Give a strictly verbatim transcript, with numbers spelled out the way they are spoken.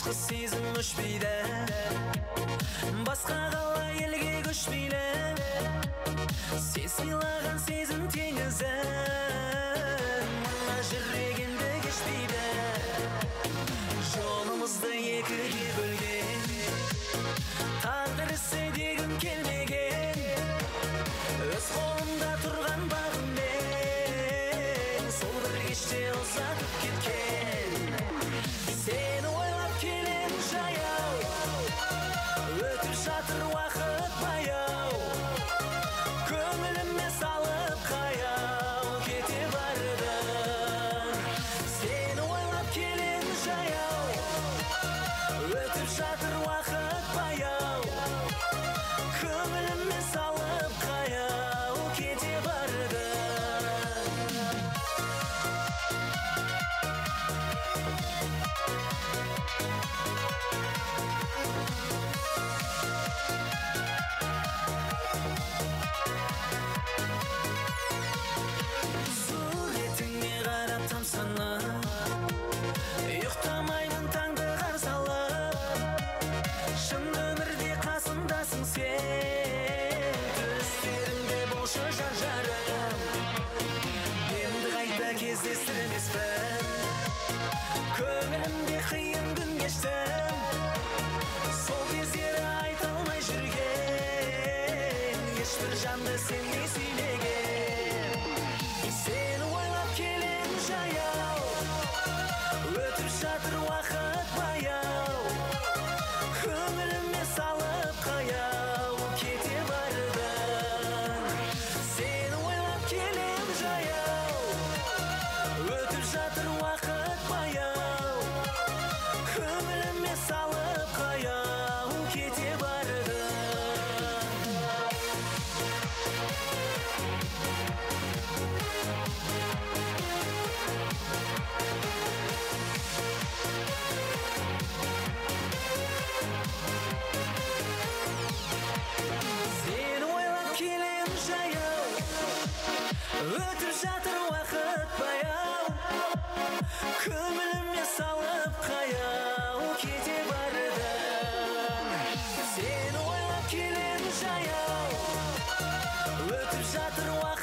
Ашқы сезім өшпейді, басқа қала елге көшпейді. Сен сыйлаған сезім теңізін мына жүрегімді кешпейді. Жолымызды екіге бөлген, тағдыр ісі дегім келмеген. Өз қолымда тұрған бағыммен сол бір кеште ұзатып кеткен. Сені ойлап келем жаяу, өтіп жатыр уақыт баяу. Көңіліме салып қаяу кете бардың. Сені ойлап келем жаяу, өтіп жатыр уақыт баяу. Көңіліме салып қаяу кете бардың. Ұйықтамаймын таңды қарсы алып, шын өмірде қасымдасың сен. Түстерімде болшы жар жарым, енді қайта кездестірмеспін. Көңілімде қиын күн кештім, сол кездері айта алмай жүрген. Ешбір жанды сендей сүймеген. Сені ойлап келем жаяу, өтіп жатыр уақыт баяу. Көңіліме салып қаяу кете бардың. Сені ойлап келем жаяу, өтіп жатыр уақыт баяу. Көңіліме салып қаяу кете бардың. Өтіп жатыр уақыт баяу, көңіліме салып қаяу кете бардың. Сені ойлап келем жаяу, өтіп жатыр уақыт